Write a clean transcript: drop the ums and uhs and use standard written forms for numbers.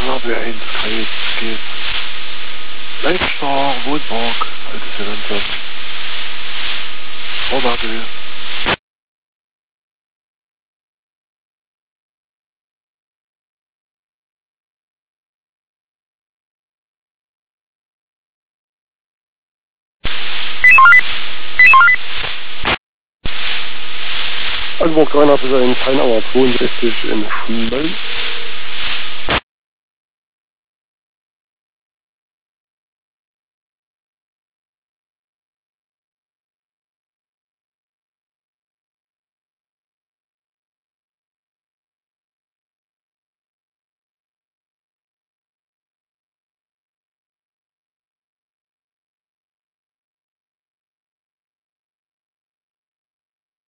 HB1 geht. Leitstar, Wohnpark, altes Finanzamt. Frau Bartel. Anburg 301, Heinauer 62 in Schmölln.